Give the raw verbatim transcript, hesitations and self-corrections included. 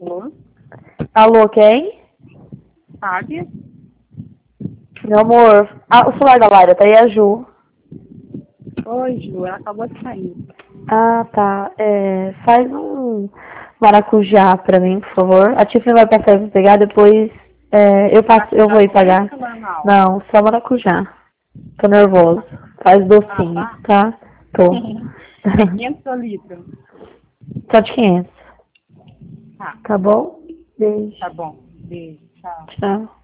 Alô? Alô, quem? Sabe? Meu amor, ah, o celular da Laira, tá aí a Ju. Oi, Ju, ela acabou de sair. Ah, tá. É, faz um maracujá pra mim, por favor. A Tiffany vai passar pra pegar, depois é, eu passo, eu vou Maracujá ir com leite pagar. ou normal? Não, só maracujá. Tô nervoso. Faz Ah, docinho, tá. tá? Tô. É quinhentos por litro. Só de quinhentos. Tá, Tá bom? Beijo. tá bom. Beijo, tchau. Tchau.